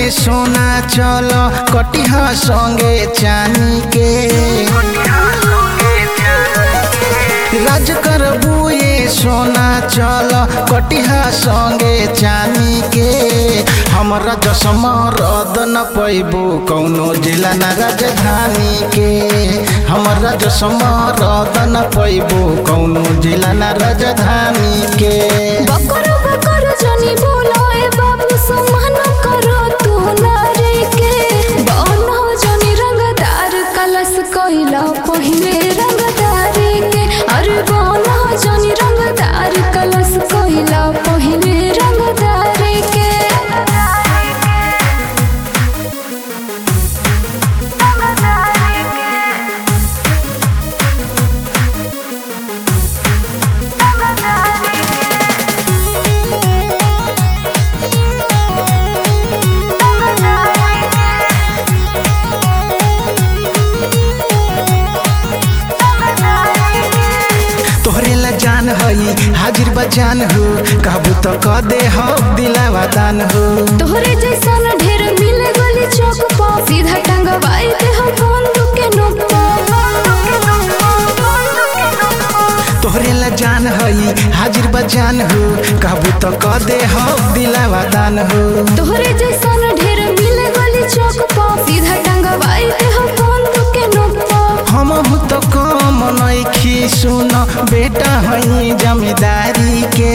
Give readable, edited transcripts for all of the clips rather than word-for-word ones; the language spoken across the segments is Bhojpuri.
सोना चल कटिहा संगे चानी के राज करबू ये सोना चल कटिहा संगे चानी के हमरा जसम रद न पैबू कौनो जिला न राजधानी के हमरा जसम रद न पैबू कौनो जिला न राजधानी के बकर बकर जनी बोलो ए बाबू सम्मान करो तू नारी के बनो जनी रंगदार कलश कोइला पहिले रंगदारी के अरे बनो जनी रंगदार कलश कोइला पहिले रंगदारी के जान हई हाजिर बजान हो कहबू तो क दे हो दिलावा दान हो तोहरे जैसन ढेर मिले गली चौक पर सीधा टंगवाई दे हो बंदूक के नोक तोहरे ला जान हई हाजिर बजान हो कहबू तो क दे हो दिलावा दान हो तोहरे जैसन ढेर मिले गली चौक पर सीधा टंगवाई दे हो बंदूक के नोक हम तो कम नइखी सुन बेटा हई जमींदारी के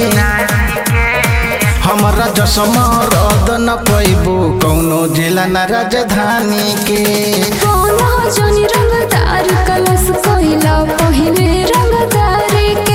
हमरा जसम रद न पैबू कौनो जिला न राजधानी के कौनो जनी रंगदार कलश कोइला पहिले रंगदारी के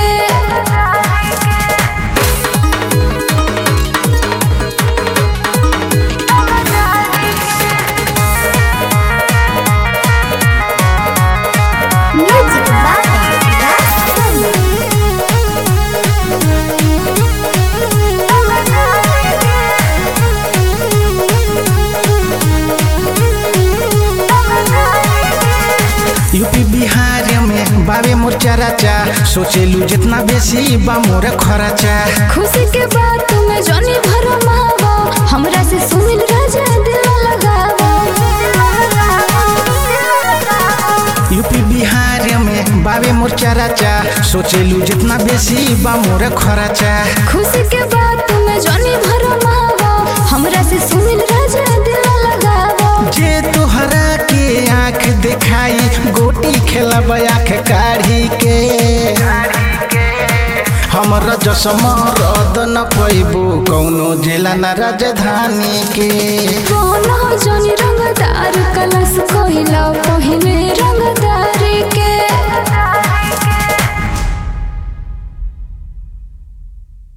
यूपी बिहार में बाबे मोर चराचा सोचेलू जितना बेसी बा मोर खराचा खुशी के बात में जनी भरमावा हमरा से सुनिल राजा दिल लगावा यूपी बिहार में बाबे मोर चराचा सोचेलू जितना बेसी बा मोर खराचा खुशी के बात में जनी भरमावा हमरा से सुनिल राजा दिल लगावा जे तोहरा के आँख दिखाई गोटी खेलब आँख काढ़ी के हमरा जसम रद न पैबू कौनो जिला न राजधानी के कौनो जनी रंगदार कलश कोइला पहिले रंगदार